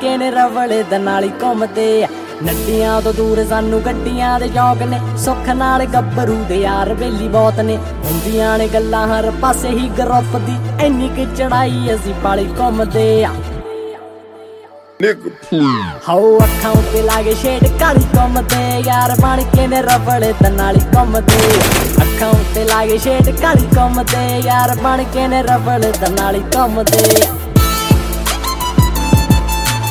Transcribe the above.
ਕੇ ਨੇ ਰਵਲੇ ਦੇ ਨਾਲ ਹੀ ਘੁੰਮਦੇ ਆ। ਨੱਡੀਆਂ ਤੋਂ ਦੂਰ ਸਾਨੂੰ ਗੱਡੀਆਂ ਦੇ ਸ਼ੌਕ ਨੇ, ਸੁੱਖ ਨਾਲ ਗੱਭਰੂ ਦੇ ਯਾਰ ਬੇਲੀ ਬਹੁਤ ਨੇ। ਹੁੰਦੀਆਂ ਨੇ ਗੱਲਾਂ ਹਰ ਪਾਸੇ ਹੀ ਗਰੁੱਪ ਦੀ, ਇੰਨੀ ਕਿ ਚੜਾਈ ਅਸੀਂ ਪਾਲੀ ਘੁੰਮਦੇ ਆ। ਹਾਓ ਅੱਖਾਂ ਉੱਤੇ ਲਾਗੇ ਸ਼ੇਡ ਕਾਲੀ ਘੁੰਮਦੇ ਯਾਰ ਬਣ ਕੇ ਨੇ ਰਵਲੇ ਦੇ ਨਾਲ ਹੀ ਘੁੰਮਦੇ। ਅੱਖਾਂ ਉੱਤੇ ਲਾਗੇ ਸ਼ੇਡ ਕਾਲੀ ਘੁੰਮਦੇ ਯਾਰ ਬਣ ਕੇ ਨੇ ਰਵਲੇ ਦੇ ਨਾਲ ਹੀ ਘੁੰਮਦੇ।